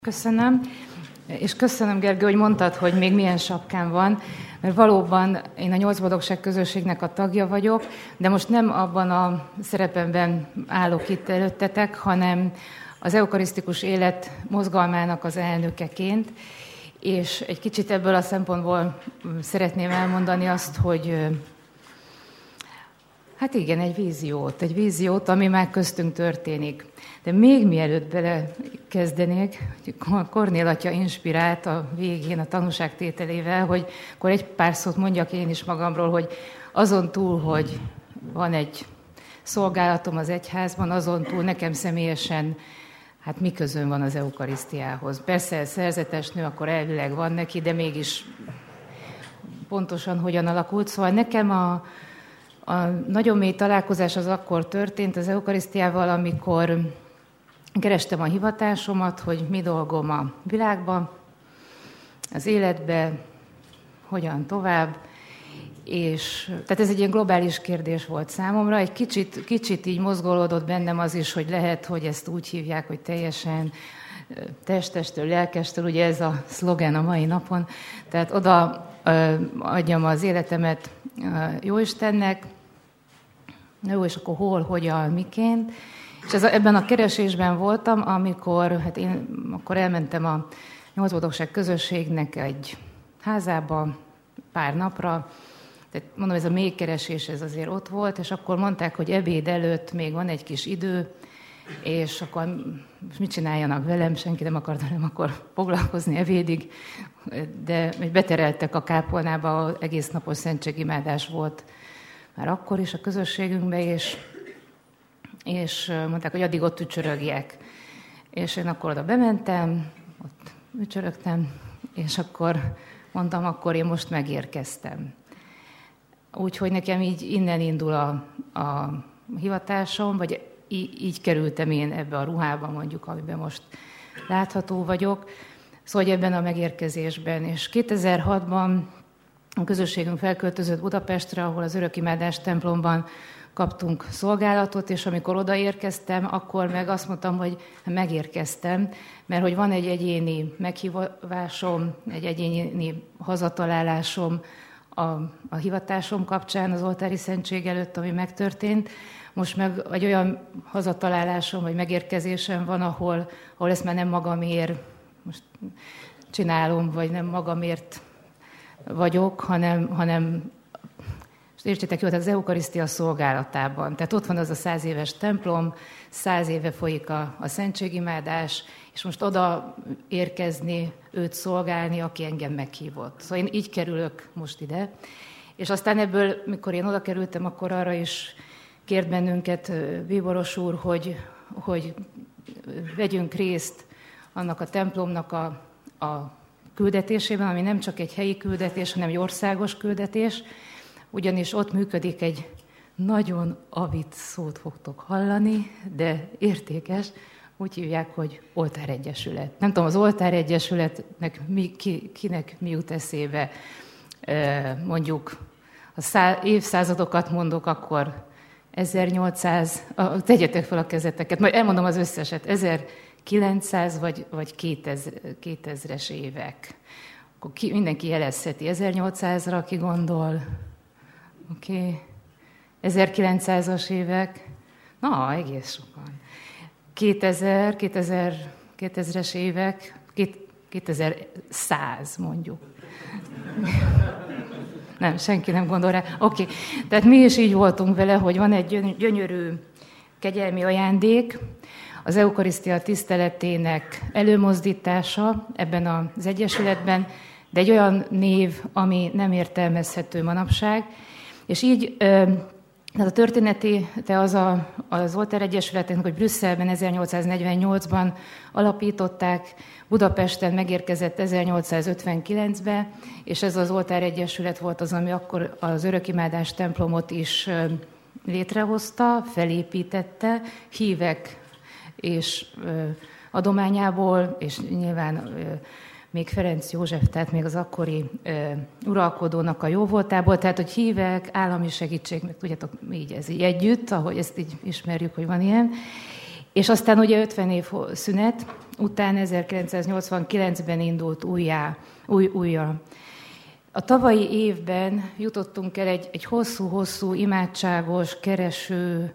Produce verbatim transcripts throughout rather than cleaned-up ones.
Köszönöm, és köszönöm, Gergő, hogy mondtad, hogy még milyen sapkám van, mert valóban én a Nyolc Boldogság közösségnek a tagja vagyok, de most nem abban a szerepemben állok itt előttetek, hanem az eukarisztikus élet mozgalmának az elnökeként, és egy kicsit ebből a szempontból szeretném elmondani azt, hogy hát igen, egy víziót, egy víziót, ami már köztünk történik. De még mielőtt belekezdenék, Kornél atya inspirált a végén a tanúságtételével, hogy akkor egy pár szót mondjak én is magamról, hogy azon túl, hogy van egy szolgálatom az egyházban, azon túl nekem személyesen, hát mi közön van az eukarisztiához. Persze szerzetes nő, akkor elvileg van neki, de mégis pontosan hogyan alakult. Szóval nekem a A nagyon mély találkozás az akkor történt az eukarisztiával, amikor kerestem a hivatásomat, hogy mi dolgom a világban, az életbe, hogyan tovább, és tehát ez egy ilyen globális kérdés volt számomra. Egy kicsit, kicsit így mozgolódott bennem az is, hogy lehet, hogy ezt úgy hívják, hogy teljesen testestől, lelkestől, ugye ez a szlogen a mai napon, tehát oda adjam az életemet Jóistennek, jó, és akkor hol, hogyan, miként. És ez, ebben a keresésben voltam, amikor hát én akkor elmentem a Nyolc Boldogság közösségnek egy házába pár napra, tehát mondom, ez a mély keresés, ez azért ott volt, és akkor mondták, hogy ebéd előtt még van egy kis idő, és akkor mit csináljanak velem, senki nem akart velem akkor foglalkozni ebédig, de betereltek a kápolnába, egész napos szentségimádás volt már akkor is a közösségünkben, és, és mondták, hogy addig ott ücsörögjek. És én akkor oda bementem, ott ücsörögtem, és akkor mondtam, akkor én most megérkeztem. Úgyhogy nekem így innen indul a, a hivatásom, vagy így, így kerültem én ebbe a ruhába, mondjuk, amiben most látható vagyok. Szóval ebben a megérkezésben. És kétezer-hatban a közösségünk felköltözött Budapestre, ahol az Örökimádás templomban kaptunk szolgálatot, és amikor odaérkeztem, akkor meg azt mondtam, hogy megérkeztem, mert hogy van egy egyéni meghívásom, egy egyéni hazatalálásom a, a hivatásom kapcsán az oltári szentség előtt, ami megtörtént. Most meg egy olyan hazatalálásom, vagy megérkezésem van, ahol, ahol ezt már nem magamért most csinálom, vagy nem magamért vagyok, hanem, hanem értsétek jó, tehát az eukarisztia szolgálatában. Tehát ott van az a száz éves templom, száz éve folyik a, a szentségimádás, és most oda érkezni, őt szolgálni, aki engem meghívott. Szóval én így kerülök most ide. És aztán ebből, mikor én oda kerültem, akkor arra is kért bennünket bíboros úr, hogy, hogy vegyünk részt annak a templomnak a, a küldetésében, ami nem csak egy helyi küldetés, hanem egy országos küldetés, ugyanis ott működik egy nagyon avit szót fogtok hallani, de értékes, úgy hívják, hogy Oltáregyesület. Nem tudom, az Oltáregyesületnek mi, ki, kinek mi jut eszébe, mondjuk, ha szá, évszázadokat mondok, akkor ezernyolcszáz, tegyetek fel a kezeteket, majd elmondom az összeset, ezerkilencszáz vagy, vagy kétezres évek. Akkor ki, mindenki jelezheti ezernyolcszázra, aki gondol. Oké. Okay. ezerkilencszázas évek. Na, egész sokan. kétezer, kétezer, kétezres évek, kétezer-száz mondjuk. Nem, senki nem gondol rá. Oké, okay. Tehát mi is így voltunk vele, hogy van egy gyönyörű kegyelmi ajándék, az eukarisztia tiszteletének előmozdítása ebben az egyesületben, de egy olyan név, ami nem értelmezhető manapság. És így tehát a története az a, az Oltáregyesületnek, hogy Brüsszelben ezernyolcszáznegyvennyolcban alapították, Budapesten megérkezett ezernyolcszázötvenkilencben, és ez az Oltáregyesület volt az, ami akkor az Örökimádás templomot is létrehozta, felépítette, hívek és adományából, és nyilván még Ferenc József, tehát még az akkori e, uralkodónak a jóvoltából, tehát hogy hívek, állami segítség, meg tudjátok, így ez így együtt, ahogy ezt így ismerjük, hogy van ilyen. És aztán ugye ötven év szünet után ezerkilencszáznyolcvankilencben indult újjá, új, újra. A tavalyi évben jutottunk el egy, egy hosszú-hosszú, imádságos, kereső,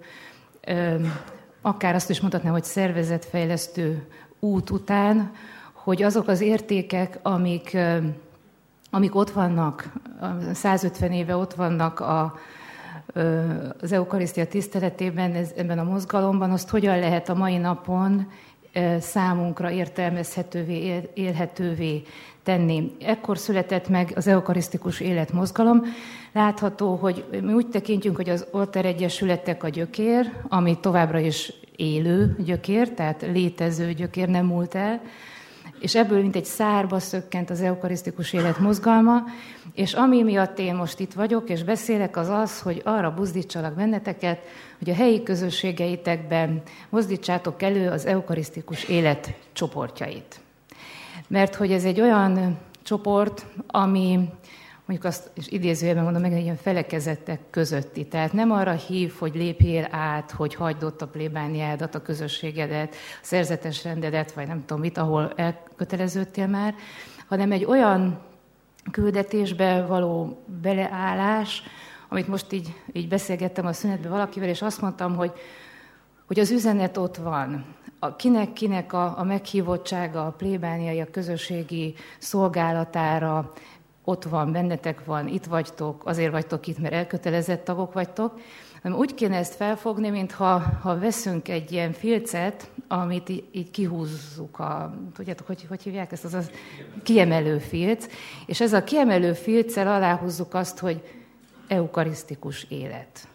akár azt is mondhatnám, hogy szervezetfejlesztő út után, hogy azok az értékek, amik, amik ott vannak, százötven éve ott vannak a, az eukarisztia tiszteletében, ez, ebben a mozgalomban, azt hogyan lehet a mai napon számunkra értelmezhetővé, élhetővé tenni. Ekkor született meg az eukarisztikus életmozgalom. Látható, hogy mi úgy tekintjünk, hogy az Olter Egyesületek a gyökér, ami továbbra is élő gyökér, tehát létező gyökér, nem múlt el, és ebből mint egy szárba szökkent az eukarisztikus élet mozgalma, és ami miatt én most itt vagyok, és beszélek, az az, hogy arra buzdítsalak benneteket, hogy a helyi közösségeitekben mozdítsátok elő az eukarisztikus élet csoportjait. Mert hogy ez egy olyan csoport, ami, mondjuk azt is idézőjelben mondom meg, egy ilyen felekezetek közötti. Tehát nem arra hív, hogy lépjél át, hogy hagyd ott a plébániádat, a közösségedet, a szerzetes rendedet, vagy nem tudom mit, ahol elköteleződtél már, hanem egy olyan küldetésbe való beleállás, amit most így, így beszélgettem a szünetben valakivel, és azt mondtam, hogy, hogy az üzenet ott van. A kinek-kinek a, a meghívottsága, a plébániai, a közösségi szolgálatára ott van, bennetek van, itt vagytok, azért vagytok itt, mert elkötelezett tagok vagytok. Úgy kéne ezt felfogni, mintha ha veszünk egy ilyen filcet, amit így, így kihúzzuk, a, tudjátok, hogy, hogy hívják ezt, az a kiemelő filc, és ez a kiemelő filccel aláhúzzuk azt, hogy eukarisztikus élet.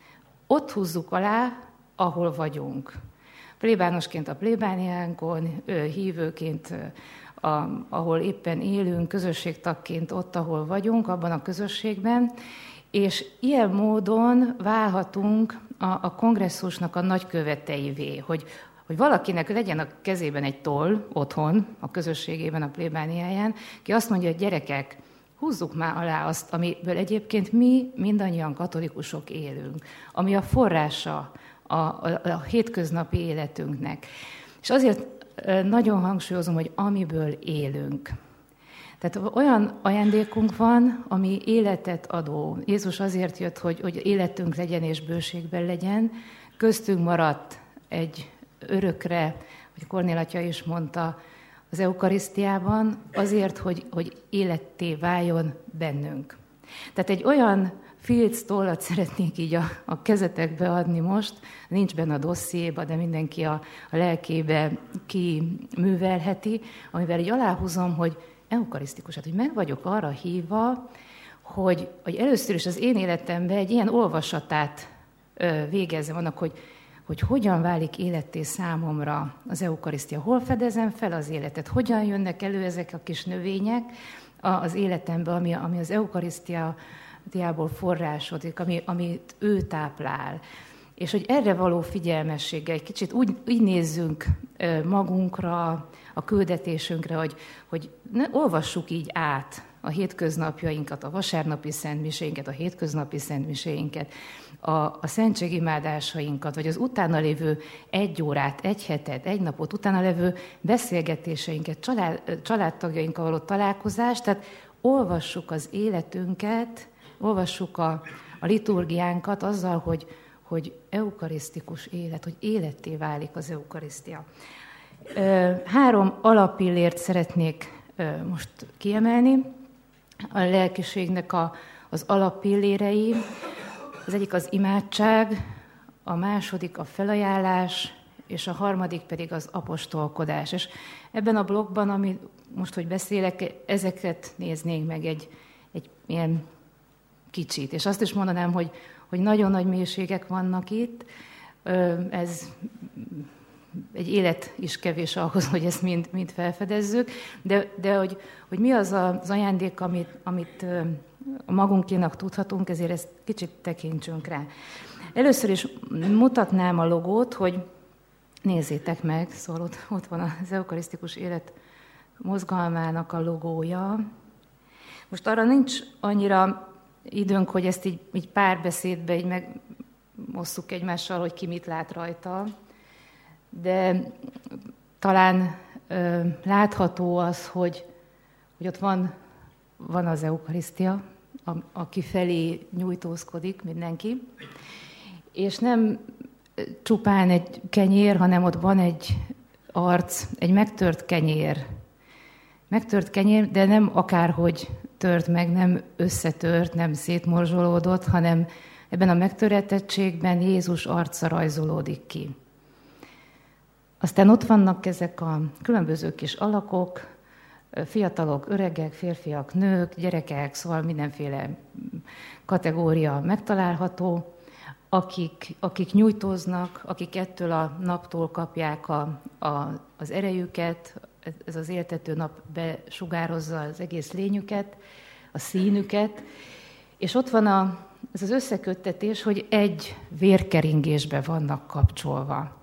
Ott húzzuk alá, ahol vagyunk. Plébánosként a plébániánkon, hívőként, a, ahol éppen élünk, közösségtagként ott, ahol vagyunk, abban a közösségben, és ilyen módon válhatunk a, a kongresszusnak a nagyköveteivé, hogy, hogy valakinek legyen a kezében egy toll otthon, a közösségében, a plébániáján, ki azt mondja, hogy gyerekek, húzzuk már alá azt, amiből egyébként mi mindannyian katolikusok élünk, ami a forrása a, a, a hétköznapi életünknek. És azért nagyon hangsúlyozom, hogy amiből élünk. Tehát olyan ajándékunk van, ami életet adó. Jézus azért jött, hogy, hogy életünk legyen és bőségben legyen. Köztünk maradt egy örökre, hogy Kornél atya is mondta, az eukarisztiában, azért, hogy, hogy életté váljon bennünk. Tehát egy olyan filc tollat szeretnék így a, a kezetekbe adni most, nincs benne a dossziéba, de mindenki a, a lelkébe kiművelheti, amivel így aláhúzom, hogy eukarisztikus, hát, hogy meg vagyok arra hívva, hogy, hogy először is az én életemben egy ilyen olvasatát ö, végezzem annak, hogy, hogy hogyan válik életté számomra az eukarisztia, hol fedezem fel az életet, hogyan jönnek elő ezek a kis növények az életembe, ami, ami az eukarisztia diából forrásodik, ami, amit ő táplál. És hogy erre való figyelmességgel egy kicsit úgy, úgy nézzünk magunkra, a küldetésünkre, hogy, hogy ne, olvassuk így át a hétköznapjainkat, a vasárnapi szentmiséinket, a hétköznapi szentmiséinket, a, a szentségimádásainkat, vagy az utána lévő egy órát, egy hetet, egy napot, utána lévő beszélgetéseinket, család, családtagjainkkal való találkozást, tehát olvassuk az életünket, olvassuk a, a liturgiánkat azzal, hogy, hogy eukarisztikus élet, hogy életté válik az eukarisztia. Három alappillért szeretnék most kiemelni. A lelkiségnek a, az alappillérei. Az egyik az imádság, a második a felajánlás, és a harmadik pedig az apostolkodás. És ebben a blogban, ami most, hogy beszélek, ezeket néznénk meg egy, egy ilyen kicsit. És azt is mondanám, hogy, hogy nagyon nagy mélységek vannak itt. Ez egy élet is kevés ahhoz, hogy ezt mind, mind felfedezzük, de, de hogy, hogy mi az az ajándék, amit, amit magunkénak tudhatunk, ezért ezt kicsit tekintsünk rá. Először is mutatnám a logót, hogy nézzétek meg, szóval ott, ott van az eukarisztikus élet mozgalmának a logója. Most arra nincs annyira időnk, hogy ezt így, így párbeszédbe így megosszuk egymással, hogy ki mit lát rajta, de talán látható az, hogy, hogy ott van, van az eukarisztia, aki felé nyújtózkodik mindenki, és nem csupán egy kenyér, hanem ott van egy arc, egy megtört kenyér. Megtört kenyér, de nem akárhogy tört meg, nem összetört, nem szétmorzsolódott, hanem ebben a megtöretettségben Jézus arca rajzolódik ki. Aztán ott vannak ezek a különböző kis alakok, fiatalok, öregek, férfiak, nők, gyerekek, szóval mindenféle kategória megtalálható, akik, akik nyújtóznak, akik ettől a naptól kapják a, a, az erejüket, ez az éltető nap besugározza az egész lényüket, a színüket, és ott van a, ez az összeköttetés, hogy egy vérkeringésbe vannak kapcsolva.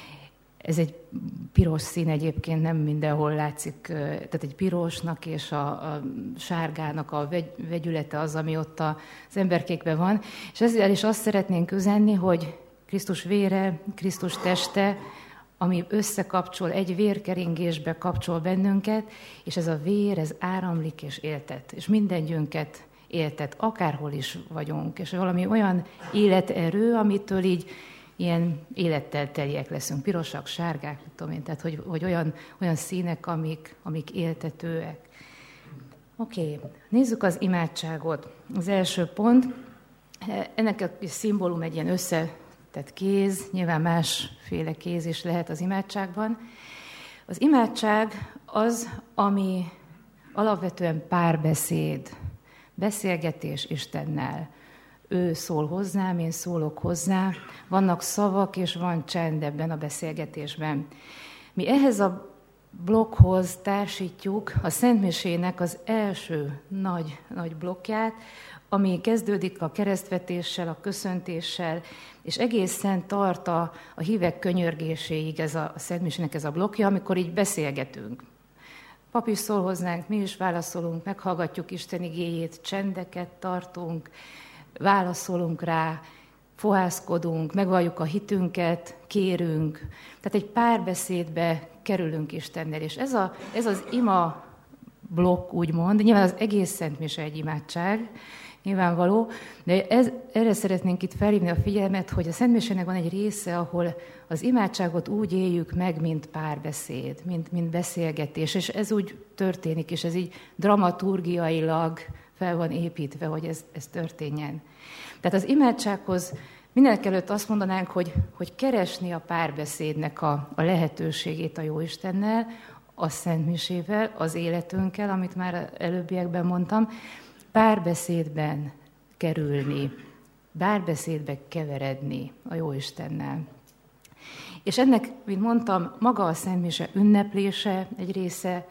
Ez egy piros szín egyébként, nem mindenhol látszik, tehát egy pirosnak és a, a sárgának a vegy, vegyülete az, ami ott az emberkékben van. És ezzel is azt szeretnénk üzenni, hogy Krisztus vére, Krisztus teste, ami összekapcsol, egy vérkeringésbe kapcsol bennünket, és ez a vér, ez áramlik és éltet, és mindengyünket éltet, akárhol is vagyunk, és valami olyan életerő, amitől így ilyen élettel teliek leszünk, pirosak, sárgák, tudom én, tehát hogy, hogy olyan, olyan színek, amik, amik éltetőek. Oké, okay. Nézzük az imádságot. Az első pont, ennek a szimbólum egy ilyen összetett kéz, nyilván másféle kéz is lehet az imádságban. Az imádság az, ami alapvetően párbeszéd, beszélgetés Istennel. Ő szól hozzám, én szólok hozzá, vannak szavak és van csend ebben a beszélgetésben. Mi ehhez a blokkhoz társítjuk a Szentmisének az első nagy, nagy blokkját, ami kezdődik a keresztvetéssel, a köszöntéssel, és egészen tart a, a hívek könyörgéséig ez a, a Szentmisének ez a blokkja, amikor így beszélgetünk. Pap is szól hozzánk, mi is válaszolunk, meghallgatjuk Isten igéjét, csendeket tartunk, válaszolunk rá, fohászkodunk, megvalljuk a hitünket, kérünk. Tehát egy párbeszédbe kerülünk Istennel. És ez, a, ez az ima blokk, úgymond, nyilván az egész Szentmise egy imádság, nyilvánvaló, de ez, erre szeretnénk itt felhívni a figyelmet, hogy a Szentmisének van egy része, ahol az imádságot úgy éljük meg, mint párbeszéd, mint, mint beszélgetés, és ez úgy történik, és ez így dramaturgiailag fel van építve, hogy ez, ez történjen. Tehát az imádsághoz mindenekelőtt azt mondanánk, hogy, hogy keresni a párbeszédnek a, a lehetőségét a Jóistennel, a Szentmisével, az életünkkel, amit már előbbiekben mondtam, párbeszédben kerülni, párbeszédbe keveredni a Jóistennel. És ennek, mint mondtam, maga a Szentmise ünneplése egy része,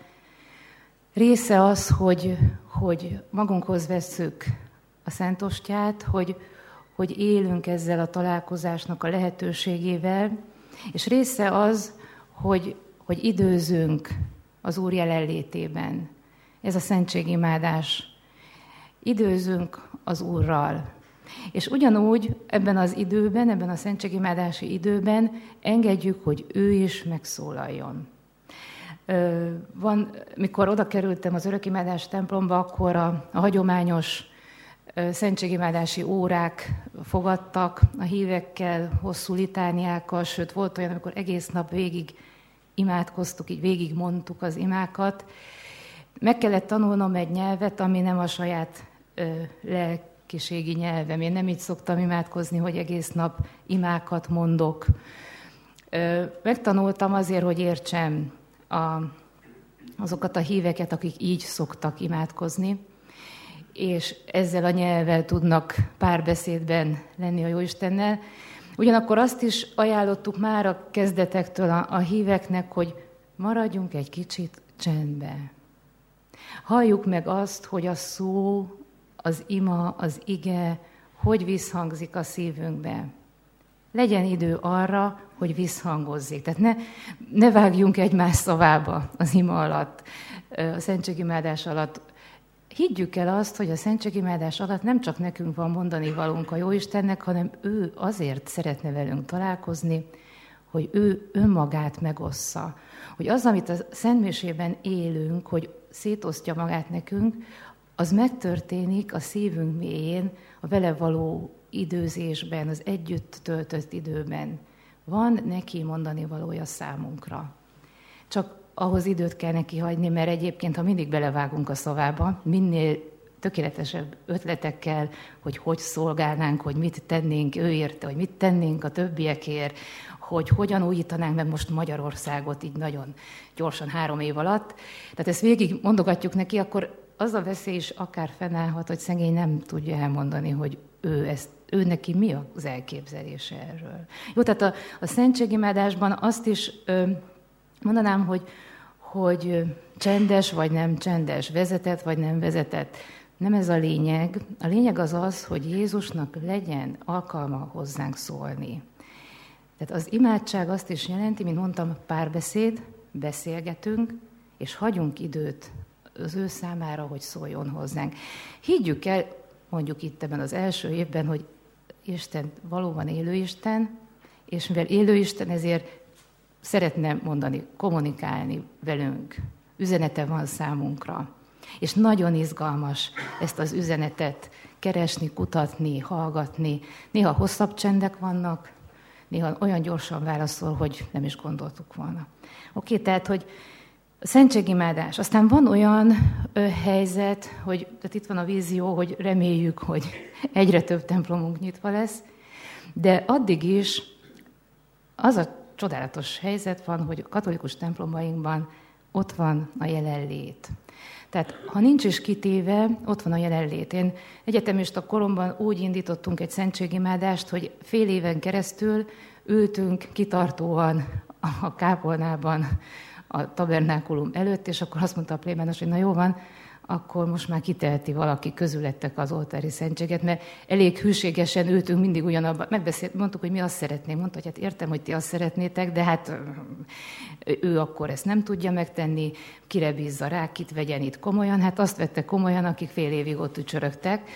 része az, hogy, hogy magunkhoz vesszük a Szentostját, hogy, hogy élünk ezzel a találkozásnak a lehetőségével, és része az, hogy, hogy időzünk az Úr jelenlétében. Ez a szentségimádás. Időzünk az Úrral. És ugyanúgy ebben az időben, ebben a szentségimádási időben engedjük, hogy ő is megszólaljon. Van, mikor oda kerültem az örökimádás templomba, akkor a, a hagyományos szentségimádási órák fogadtak a hívekkel, hosszú litániákkal, sőt volt olyan, amikor egész nap végig imádkoztuk, így végig mondtuk az imákat. Meg kellett tanulnom egy nyelvet, ami nem a saját ö, lelkiségi nyelvem. Én nem így szoktam imádkozni, hogy egész nap imákat mondok. Ö, megtanultam azért, hogy értsem a, azokat a híveket, akik így szoktak imádkozni, és ezzel a nyelvvel tudnak párbeszédben lenni a Jóistennel. Ugyanakkor azt is ajánlottuk már a kezdetektől a, a híveknek, hogy maradjunk egy kicsit csendbe. Halljuk meg azt, hogy a szó, az ima, az ige, hogy visszhangzik a szívünkbe. Legyen idő arra, hogy visszhangozzék. Tehát ne, ne vágjunk egymás szavába az ima alatt, a szentségimádás alatt. Higgyük el azt, hogy a szentségimádás alatt nem csak nekünk van mondani valónk a Jóistennek, hanem ő azért szeretne velünk találkozni, hogy ő önmagát megossza. Hogy az, amit a Szentmisében élünk, hogy szétosztja magát nekünk, az megtörténik a szívünk mélyén, a vele való időzésben, az együtt töltött időben. Van neki mondani valója számunkra. Csak ahhoz időt kell neki hagyni, mert egyébként, ha mindig belevágunk a szavába, minél tökéletesebb ötletekkel, hogy hogy szolgálnánk, hogy mit tennénk ő érte, hogy mit tennénk a többiekért, hogy hogyan újítanánk meg most Magyarországot így nagyon gyorsan három év alatt. Tehát ezt végig mondogatjuk neki, akkor az a veszély is akár fennállhat, hogy szegény nem tudja elmondani, hogy ő, ezt, ő neki mi az elképzelése erről. Jó, tehát a, a szentségimádásban azt is ö, mondanám, hogy, hogy csendes vagy nem csendes, vezetett vagy nem vezetett. Nem ez a lényeg. A lényeg az az, hogy Jézusnak legyen alkalma hozzánk szólni. Tehát az imádság azt is jelenti, mint mondtam, párbeszéd, beszélgetünk, és hagyunk időt az ő számára, hogy szóljon hozzánk. Higgyük el, mondjuk itt ebben az első évben, hogy Isten valóban élő Isten, és mivel élő Isten, ezért szeretne mondani, kommunikálni velünk. Üzenete van számunkra. És nagyon izgalmas ezt az üzenetet keresni, kutatni, hallgatni. Néha hosszabb csendek vannak, néha olyan gyorsan válaszol, hogy nem is gondoltuk volna. Oké, okay, tehát, hogy a szentségimádás. Aztán van olyan ö, helyzet, hogy tehát itt van a vízió, hogy reméljük, hogy egyre több templomunk nyitva lesz, de addig is az a csodálatos helyzet van, hogy a katolikus templomainkban ott van a jelenlét. Tehát ha nincs is kitéve, ott van a jelenlét. Én egyetemista koromban úgy indítottunk egy szentségimádást, hogy fél éven keresztül ültünk kitartóan a kápolnában, a tabernákulum előtt, és akkor azt mondta a plébános, hogy na jó van, akkor most már kiteheti valaki közülettek az oltári szentséget, mert elég hűségesen ültünk mindig ugyanabban, megbeszélt, mondtuk, hogy mi azt szeretnénk, mondta, hogy hát értem, hogy ti azt szeretnétek, de hát ő akkor ezt nem tudja megtenni, kire bízza rá, kit vegyen itt komolyan, hát azt vette komolyan, akik fél évig ott ücsörögtek.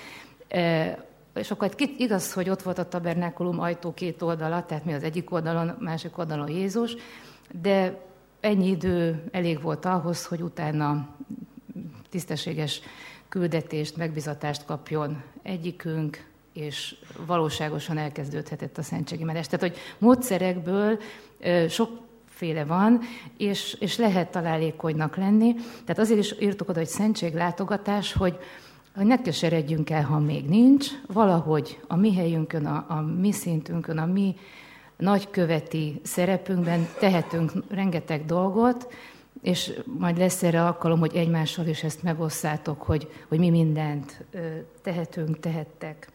És akkor igaz, hogy ott volt a tabernákulum ajtó két oldala, tehát mi az egyik oldalon, másik oldalon Jézus, de ennyi idő elég volt ahhoz, hogy utána tisztességes küldetést, megbizatást kapjon egyikünk, és valóságosan elkezdődhetett a szentségimádás. Tehát, hogy módszerekből sokféle van, és, és lehet találékonynak lenni. Tehát azért is írtuk oda, hogy szentséglátogatás, hogy, hogy ne keseredjünk el, ha még nincs. Valahogy a mi helyünkön, a, a mi szintünkön, a mi nagyköveti szerepünkben tehetünk rengeteg dolgot, és majd lesz erre alkalom, hogy egymással is ezt megosszátok, hogy, hogy mi mindent tehetünk, tehettek.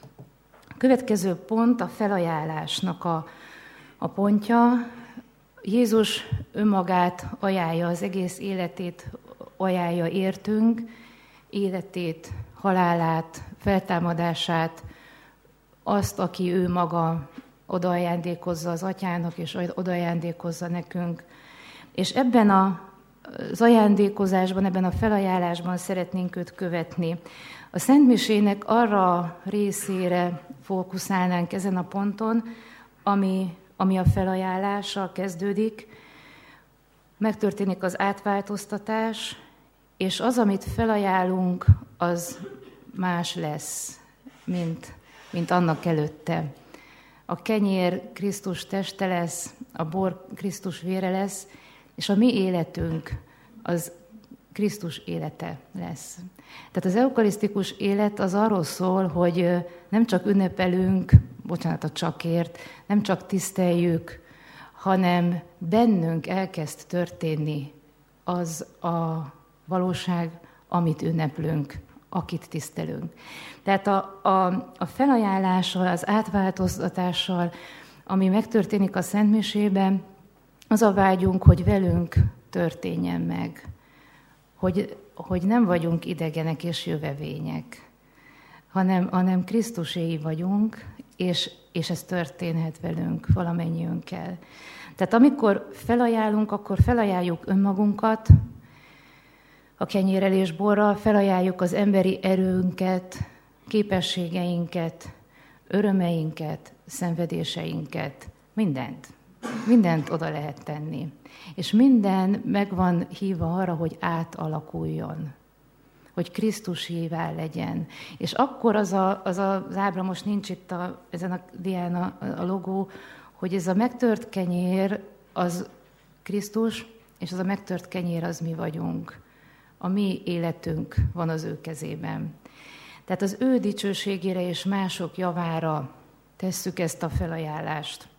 A következő pont a felajánlásnak a, a pontja. Jézus önmagát ajánlja, az egész életét ajánlja értünk, életét, halálát, feltámadását, azt, aki ő maga odaajándékozza az atyának, és odaajándékozza nekünk. És ebben az ajándékozásban, ebben a felajánlásban szeretnénk őt követni. A Szentmisének arra a részére fókuszálnánk ezen a ponton, ami, ami a felajánlással kezdődik. Megtörténik az átváltoztatás, és az, amit felajánlunk, az más lesz, mint, mint annak előtte. A kenyér Krisztus teste lesz, a bor Krisztus vére lesz, és a mi életünk az Krisztus élete lesz. Tehát az eukarisztikus élet az arról szól, hogy nem csak ünnepelünk, bocsánat a csakért, nem csak tiszteljük, hanem bennünk elkezd történni az a valóság, amit ünneplünk, akit tisztelünk. Tehát a, a, a felajánlással, az átváltoztatással, ami megtörténik a Szentmisében, az a vágyunk, hogy velünk történjen meg, hogy, hogy nem vagyunk idegenek és jövevények, hanem, hanem Krisztuséi vagyunk, és, és ez történhet velünk, valamennyiünkkel. Tehát amikor felajánlunk, akkor felajánljuk önmagunkat, a kenyérrel borral, felajánljuk az emberi erőnket, képességeinket, örömeinket, szenvedéseinket, mindent. mindent oda lehet tenni. És minden meg van hívva arra, hogy átalakuljon, hogy Krisztusívá legyen. És akkor az a, az, az ábra, most nincs itt a, ezen a dián a, a logó, hogy ez a megtört kenyér az Krisztus, és az a megtört kenyér az mi vagyunk. A mi életünk van az ő kezében. Tehát az ő dicsőségére és mások javára tesszük ezt a felajánlást.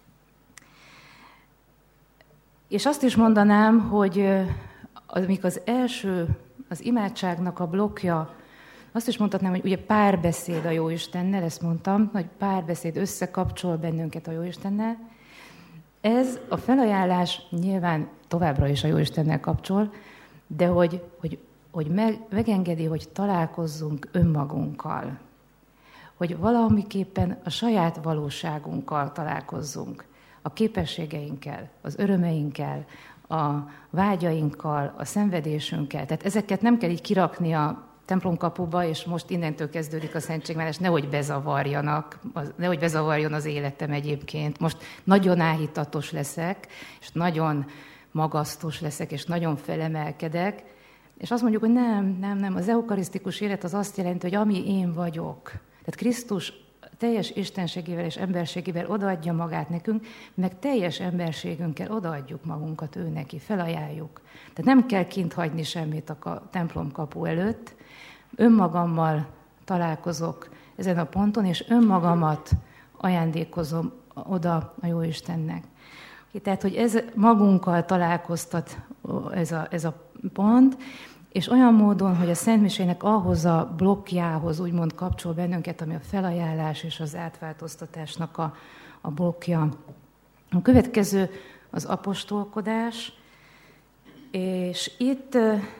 És azt is mondanám, hogy amik az első, az imádságnak a blokkja, azt is mondhatnám, hogy ugye párbeszéd a Jóistennel, ezt mondtam, hogy párbeszéd összekapcsol bennünket a Jóistennel. Ez a felajánlás nyilván továbbra is a Jóistennel kapcsol, de hogy, hogy, hogy meg, megengedi, hogy találkozzunk önmagunkkal. Hogy valamiképpen a saját valóságunkkal találkozzunk. A képességeinkkel, az örömeinkkel, a vágyainkkal, a szenvedésünkkel. Tehát ezeket nem kell így kirakni a templomkapuba, és most innentől kezdődik a szentségváltás, nehogy bezavarjanak, nehogy bezavarjon az életem egyébként. Most nagyon áhítatos leszek, és nagyon magasztos leszek, és nagyon felemelkedek, és azt mondjuk, hogy nem, nem, nem. Az eukarisztikus élet az azt jelenti, hogy ami én vagyok. Tehát Krisztus teljes istenségével és emberségével odaadja magát nekünk, meg teljes emberségünkkel odaadjuk magunkat ő neki, felajánljuk. Tehát nem kell kint hagyni semmit a templom kapu előtt. Önmagammal találkozok ezen a ponton, és önmagamat ajándékozom oda a Jóistennek. Tehát, hogy ez magunkkal találkoztat ez a, ez a pont, és olyan módon, hogy a Szentmisének ahhoz a blokkjához úgymond kapcsol bennünket, ami a felajánlás és az átváltoztatásnak a, a blokkja. A következő az apostolkodás, és itt,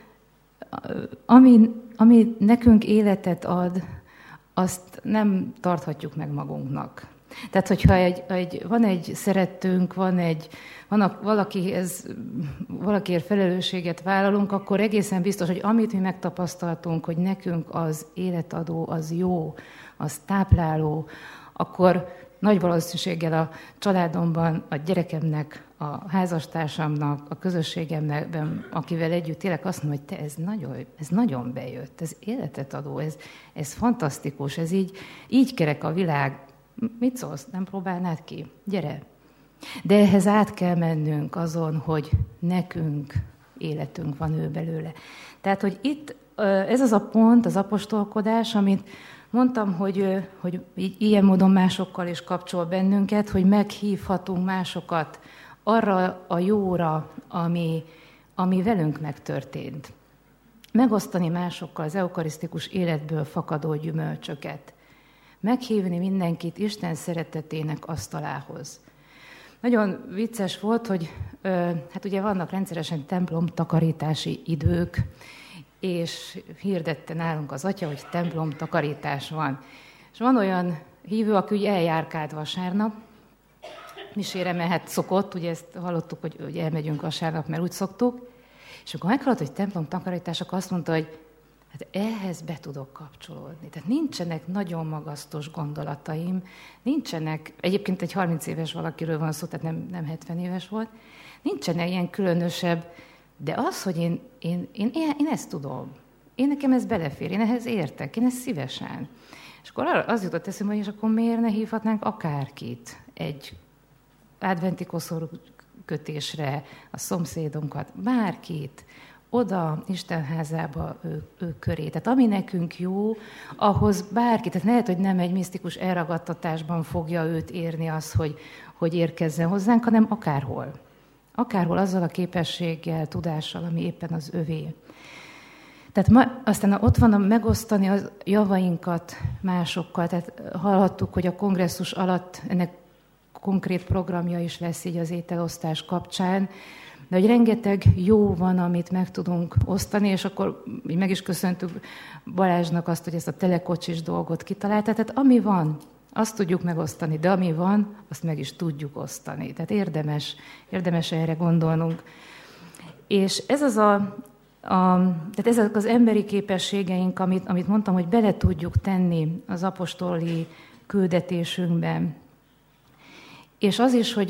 ami, ami nekünk életet ad, azt nem tarthatjuk meg magunknak. Tehát, hogyha egy, egy, van egy szerettünk, van egy, van valakihez, valakiért felelősséget vállalunk, akkor egészen biztos, hogy amit mi megtapasztaltunk, hogy nekünk az életadó, az jó, az tápláló, akkor nagy valószínűséggel a családomban, a gyerekemnek, a házastársamnak, a közösségemnek, akivel együtt élek, azt mondom, hogy te, ez nagyon, ez nagyon bejött, ez életet adó, ez, ez fantasztikus, ez így, így kerek a világ. Mit szólsz? Nem próbálnád ki? Gyere! De ehhez át kell mennünk azon, hogy nekünk életünk van ő belőle. Tehát, hogy itt ez az a pont, az apostolkodás, amit mondtam, hogy, hogy ilyen módon másokkal is kapcsol bennünket, hogy meghívhatunk másokat arra a jóra, ami, ami velünk megtörtént. Megosztani másokkal az eukarisztikus életből fakadó gyümölcsöket. Meghívni mindenkit Isten szeretetének asztalához. Nagyon vicces volt, hogy hát ugye vannak rendszeresen templom takarítási idők, és hirdette nálunk az atya, hogy templom takarítás van. És van olyan hívő, aki ugye eljárkált vasárnap, misére mehet szokott, ugye ezt hallottuk, hogy, hogy elmegyünk vasárnap, mert úgy szoktuk, és akkor meghallott, hogy templom takarítás, akkor azt mondta, hogy hát ehhez be tudok kapcsolódni. Tehát nincsenek nagyon magasztos gondolataim, nincsenek, egyébként egy harminc éves valakiről van szó, tehát nem, nem hetven éves volt, nincsenek ilyen különösebb, de az, hogy én, én, én, én ezt tudom, én nekem ez belefér, én ehhez értek, én ezt szívesen. És akkor az jutott eszembe, hogy és akkor miért ne hívhatnánk akárkit egy adventi koszorú kötésre, a szomszédunkat, bárkit, oda Isten házába ő, ő köré. Tehát ami nekünk jó, ahhoz bárki, tehát lehet, hogy nem egy misztikus elragadtatásban fogja őt érni az, hogy, hogy érkezzen hozzánk, hanem akárhol. Akárhol azzal a képességgel, tudással, ami éppen az övé. Tehát ma, aztán ott van a megosztani a javainkat másokkal. Tehát hallhattuk, hogy a kongresszus alatt ennek konkrét programja is lesz így az ételosztás kapcsán, de hogy rengeteg jó van, amit meg tudunk osztani, és akkor meg is köszöntük Balázsnak azt, hogy ezt a telekocsis dolgot kitalálta. Tehát ami van, azt tudjuk megosztani, de ami van, azt meg is tudjuk osztani. Tehát érdemes, érdemes erre gondolnunk. És ez az a, a tehát ezek az emberi képességeink, amit, amit mondtam, hogy bele tudjuk tenni az apostoli küldetésünkben. És az is, hogy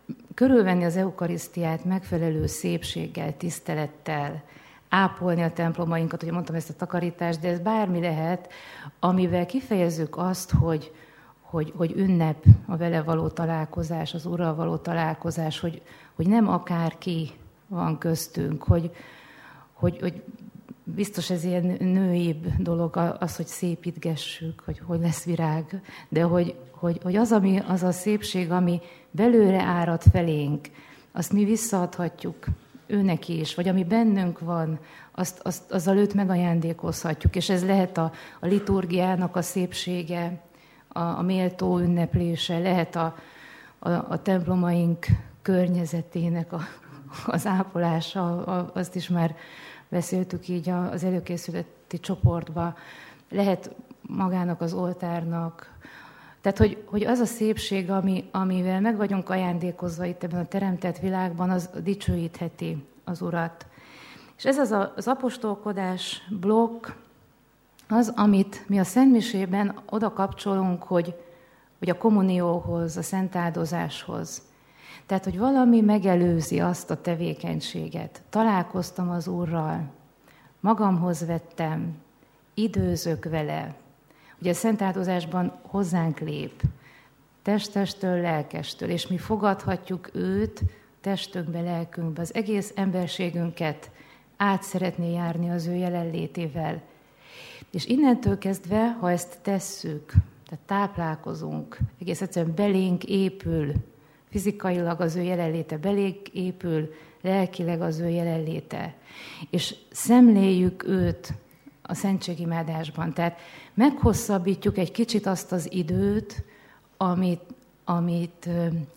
körülvenni az eukarisztiát megfelelő szépséggel, tisztelettel, ápolni a templomainkat, ugye mondtam ezt a takarítást, de ez bármi lehet, amivel kifejezzük azt, hogy, hogy, hogy ünnep a vele való találkozás, az Úrral való találkozás, hogy, hogy nem akárki van köztünk, hogy, hogy, hogy biztos ez ilyen nőibb dolog az, hogy szépítgessük, hogy hogy lesz virág, de hogy, hogy, hogy az, ami, az a szépség, ami belőle árad felénk, azt mi visszaadhatjuk őneki is, vagy ami bennünk van, azt, azt, azzal őt megajándékozhatjuk, és ez lehet a, a liturgiának a szépsége, a, a méltó ünneplése, lehet a, a, a templomaink környezetének a, az ápolása, a, azt is már beszéltük így az előkészületi csoportba, lehet magának az oltárnak. Tehát, hogy, hogy az a szépség, ami, amivel meg vagyunk ajándékozva itt ebben a teremtett világban, az dicsőítheti az Urat. És ez az a, az apostolkodás blokk, az, amit mi a szentmisében oda kapcsolunk, hogy, hogy a kommunióhoz, a szentáldozáshoz. Tehát, hogy valami megelőzi azt a tevékenységet. Találkoztam az Úrral, magamhoz vettem, időzök vele. Ugye a szentáldozásban hozzánk lép, testestől, lelkestől, és mi fogadhatjuk őt testünkbe, lelkünkbe. Az egész emberségünket át szeretné járni az ő jelenlétével. És innentől kezdve, ha ezt tesszük, tehát táplálkozunk, egész egyszerűen belénk épül, fizikailag az ő jelenléte belénk épül, lelkileg az ő jelenléte. És szemléljük őt a szentségimádásban. Tehát meghosszabbítjuk egy kicsit azt az időt, amit, amit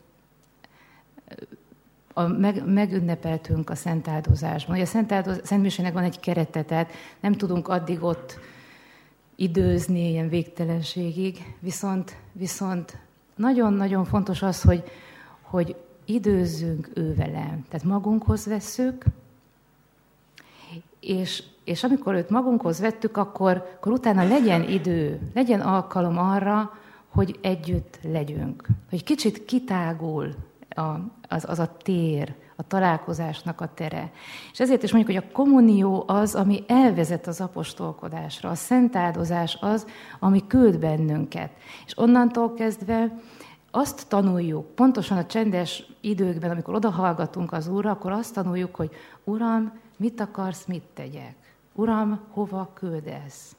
a, meg, megünnepeltünk a szentáldozásban. Ugye a szentáldoz, szentmisének van egy kerete, tehát nem tudunk addig ott időzni ilyen végtelenségig, viszont, viszont nagyon-nagyon fontos az, hogy, hogy időzzünk ő vele. Tehát magunkhoz vesszük, és, és amikor őt magunkhoz vettük, akkor, akkor utána legyen idő, legyen alkalom arra, hogy együtt legyünk. Hogy kicsit kitágul a, az, az a tér, a találkozásnak a tere. És ezért is mondjuk, hogy a kommunió az, ami elvezet az apostolkodásra. A szentáldozás az, ami küld bennünket. És onnantól kezdve azt tanuljuk, pontosan a csendes időkben, amikor odahallgatunk az Úrra, akkor azt tanuljuk, hogy Uram, mit akarsz, mit tegyek? Uram, hova küldesz?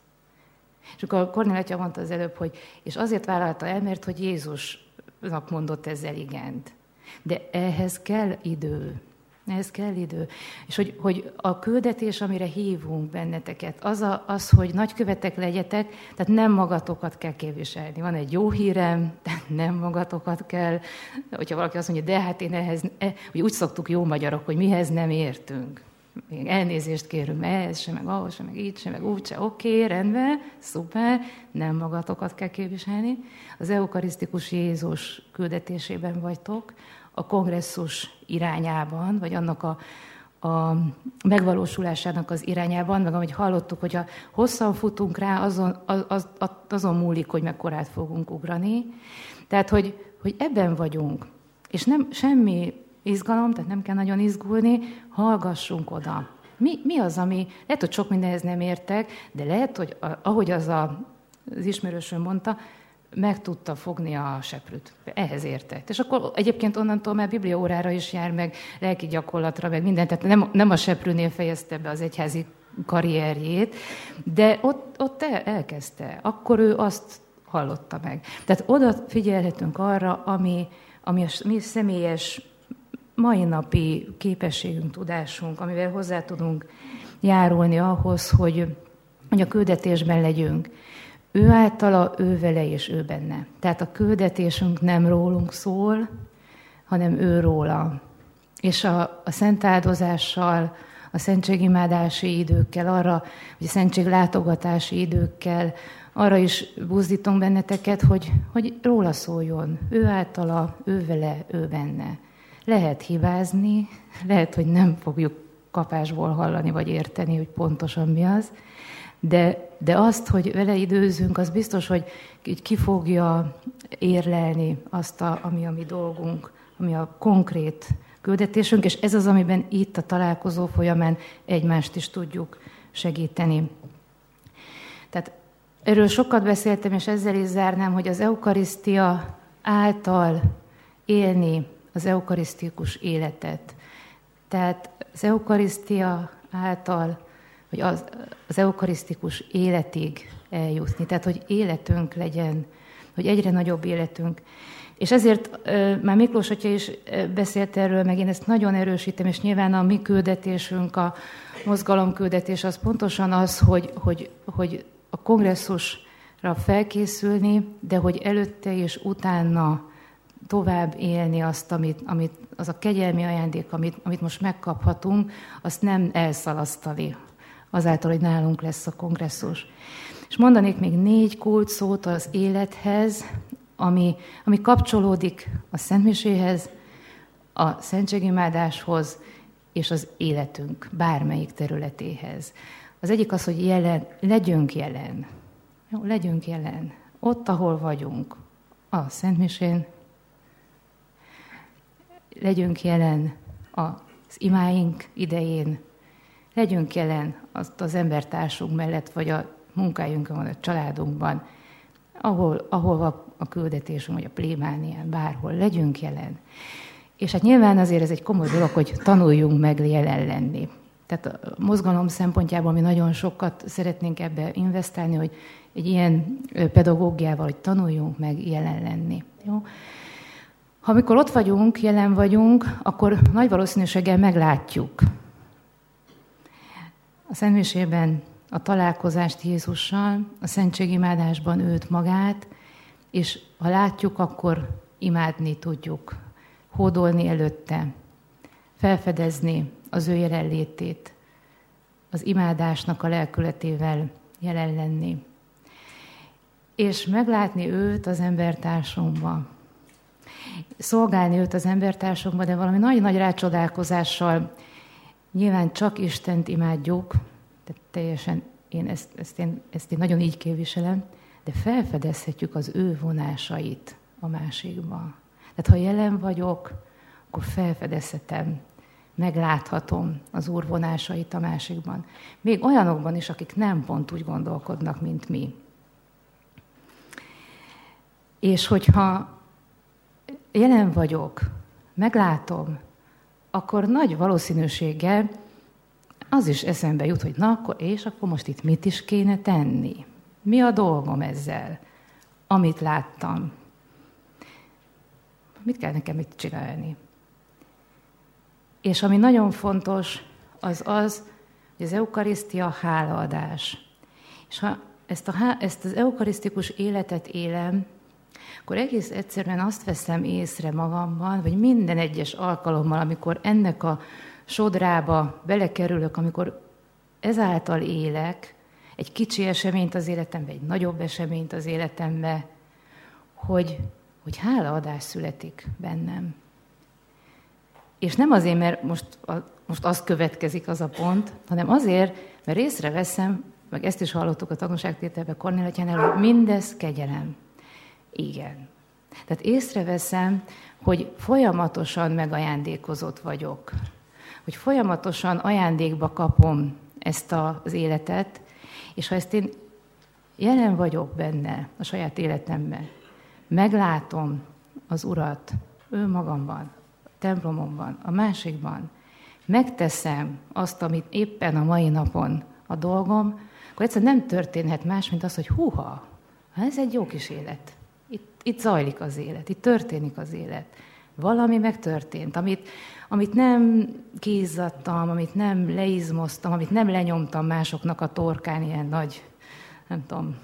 És akkor Kornél atya mondta az előbb, hogy és azért vállalta el, mert hogy Jézusnak mondott ezzel igent. De ehhez kell idő. Ehhez kell idő. És hogy, hogy a küldetés, amire hívunk benneteket, az, a, az, hogy nagykövetek legyetek, tehát nem magatokat kell képviselni. Van egy jó hírem, tehát nem magatokat kell. Hogyha valaki azt mondja, de hát én ehhez, e, úgy szoktuk jó magyarok, hogy mihez nem értünk. Még elnézést kérünk, ehhez se, meg ahhoz se, meg így se, meg úgy se. Oké, okay, rendben, szuper, nem magatokat kell képviselni. Az eukarisztikus Jézus küldetésében vagytok, a kongresszus irányában, vagy annak a, a megvalósulásának az irányában, meg amit hallottuk, hogyha hosszan futunk rá, azon, az, az, azon múlik, hogy mekkorát fogunk ugrani. Tehát, hogy, hogy ebben vagyunk, és nem semmi izgalom, tehát nem kell nagyon izgulni, hallgassunk oda. Mi, mi az, ami, lehet, hogy sok mindenhez nem értek, de lehet, hogy ahogy az a, az ismerősöm mondta, meg tudta fogni a seprűt. Ehhez értett. És akkor egyébként onnantól már bibliaórára is jár, meg lelki gyakorlatra, meg mindent. Tehát nem, nem a seprűnél fejezte be az egyházi karrierjét, de ott, ott el, elkezdte. Akkor ő azt hallotta meg. Tehát oda figyelhetünk arra, ami, ami a mi személyes mai napi képességünk, tudásunk, amivel hozzá tudunk járulni ahhoz, hogy, hogy a küldetésben legyünk. Ő általa, ő vele és ő benne. Tehát a küldetésünk nem rólunk szól, hanem ő róla. És a, a szentáldozással, a szentségimádási időkkel, arra, vagy a szentséglátogatási időkkel, arra is buzdítom benneteket, hogy, hogy róla szóljon. Ő általa, ő vele, ő benne. Lehet hibázni, lehet, hogy nem fogjuk kapásból hallani, vagy érteni, hogy pontosan mi az, de, de azt, hogy vele időzünk, az biztos, hogy ki fogja érlelni azt, a, ami a mi dolgunk, ami a konkrét küldetésünk, és ez az, amiben itt a találkozó folyamán egymást is tudjuk segíteni. Tehát erről sokat beszéltem, és ezzel is zárnám, hogy az eukarisztia által élni az eukarisztikus életet. Tehát az eukarisztia által, vagy az, az eukarisztikus életig eljutni. Tehát, hogy életünk legyen, hogy egyre nagyobb életünk. És ezért már Miklós atya is beszélt erről, meg én ezt nagyon erősítem, és nyilván a mi küldetésünk, a mozgalomküldetés az pontosan az, hogy, hogy, hogy a kongresszusra felkészülni, de hogy előtte és utána tovább élni azt, amit, amit, az a kegyelmi ajándék, amit, amit most megkaphatunk, azt nem elszalasztani azáltal, hogy nálunk lesz a kongresszus. És mondanék még négy kulcsszót az élethez, ami, ami kapcsolódik a szentmiséhez, a szentségimádáshoz és az életünk bármelyik területéhez. Az egyik az, hogy jelen, legyünk jelen. Jó, legyünk jelen. Ott, ahol vagyunk, a szentmisén. Legyünk jelen az imáink idején. Legyünk jelen az, az embertársunk mellett, vagy a munkájunkon, vagy a családunkban, ahol, ahol a, a küldetésünk, vagy a plébánián, bárhol. Legyünk jelen. És hát nyilván azért ez egy komoly dolog, hogy tanuljunk meg jelen lenni. Tehát a mozgalom szempontjából mi nagyon sokat szeretnénk ebbe investálni, hogy egy ilyen pedagógiával, hogy tanuljunk meg jelen lenni. Jó? Ha amikor ott vagyunk, jelen vagyunk, akkor nagy valószínűséggel meglátjuk a szentmisében a találkozást Jézussal, a szentségimádásban őt magát, és ha látjuk, akkor imádni tudjuk, hódolni előtte, felfedezni az ő jelenlétét, az imádásnak a lelkületével jelen lenni. És meglátni őt az embertársunkba. Szolgálni őt az embertársunkba, de valami nagy-nagy rácsodálkozással. Nyilván csak Istent imádjuk, tehát teljesen én ezt, ezt, én, ezt én nagyon így képviselem, de felfedezhetjük az ő vonásait a másikba. Tehát ha jelen vagyok, akkor felfedezhetem, megláthatom az Úr vonásait a másikban. Még olyanokban is, akik nem pont úgy gondolkodnak, mint mi. És hogyha jelen vagyok, meglátom, akkor nagy valószínűséggel az is eszembe jut, hogy na, akkor, és akkor most itt mit is kéne tenni? Mi a dolgom ezzel, amit láttam? Mit kell nekem itt csinálni? És ami nagyon fontos, az az, hogy az eukarisztia hálaadás. És ha ezt, a, ezt az eukarisztikus életet élem, akkor egész egyszerűen azt veszem észre magamban, hogy minden egyes alkalommal, amikor ennek a sodrába belekerülök, amikor ezáltal élek, egy kicsi eseményt az életembe, egy nagyobb eseményt az életembe, hogy, hogy hálaadás születik bennem. És nem azért, mert most, a, most az következik az a pont, hanem azért, mert észreveszem, meg ezt is hallottuk a tanúságtételben Kornél atyánál, hogy mindez kegyelem. Igen. Tehát észreveszem, hogy folyamatosan megajándékozott vagyok. Hogy folyamatosan ajándékba kapom ezt az életet, és ha ezt én jelen vagyok benne, a saját életemben, meglátom az Urat, ő magamban, a templomomban, a másikban, megteszem azt, amit éppen a mai napon a dolgom, akkor egyszerűen nem történhet más, mint az, hogy húha, ez egy jó kis élet. Itt, itt zajlik az élet, itt történik az élet. Valami megtörtént, amit, amit nem kiizzadtam, amit nem leizmoztam, amit nem lenyomtam másoknak a torkán ilyen nagy, nem tudom,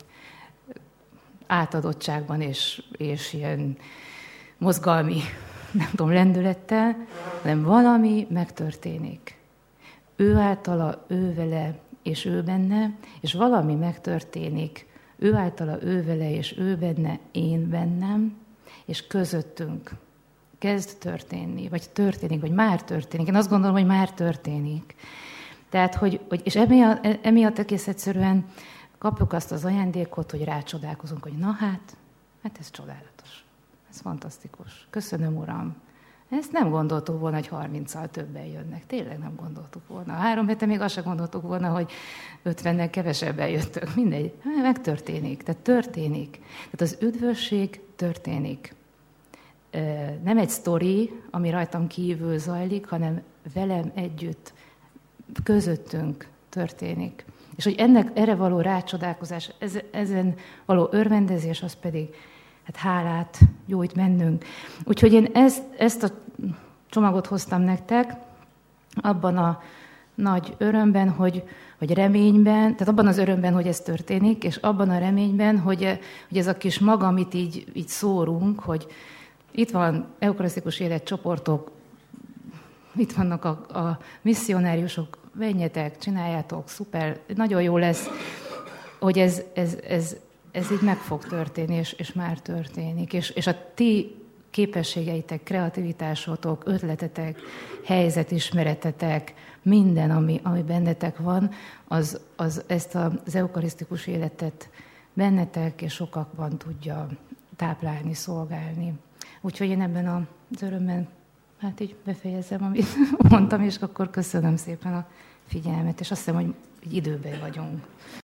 átadottságban és, és ilyen mozgalmi, nem tudom, lendülettel, hanem valami megtörténik. Ő általa, ő vele és ő benne, és valami megtörténik. Ő általa, ő vele és ő benne, én bennem, és közöttünk kezd történni, vagy történik, vagy már történik. Én azt gondolom, hogy már történik. Tehát, hogy, hogy és emiatt, emiatt egész egyszerűen kapjuk azt az ajándékot, hogy rácsodálkozunk, hogy na hát, hát ez csodálatos, ez fantasztikus. Köszönöm, Uram, Ezt nem gondoltuk volna, hogy harminccal többen jönnek. Tényleg nem gondoltuk volna. A három hete még azt sem gondoltuk volna, hogy ötvennel kevesebben jöttök. Mindegy, megtörténik. Tehát történik. Tehát az üdvösség történik. Nem egy sztori, ami rajtam kívül zajlik, hanem velem együtt, közöttünk történik. És hogy ennek, erre való rácsodálkozás, ez, ezen való örvendezés, az pedig hát hálát gyújt bennünk. Úgyhogy én ezt, ezt a csomagot hoztam nektek, abban a nagy örömben, hogy, hogy reményben, tehát abban az örömben, hogy ez történik, és abban a reményben, hogy, hogy ez a kis mag, amit így, így szórunk, hogy itt van eukarisztikus életcsoportok, itt vannak a, a misszionáriusok, menjetek, csináljátok, szuper, nagyon jó lesz, hogy ez, ez, ez, ez így meg fog történni, és, és már történik. És, és a ti képességeitek, kreativitásotok, ötletetek, helyzetismeretetek, minden, ami, ami bennetek van, az, az ezt az eukarisztikus életet bennetek és sokakban tudja táplálni, szolgálni. Úgyhogy én ebben az örömben hát így befejezem, amit mondtam, és akkor köszönöm szépen a figyelmet, és azt hiszem, hogy időben vagyunk.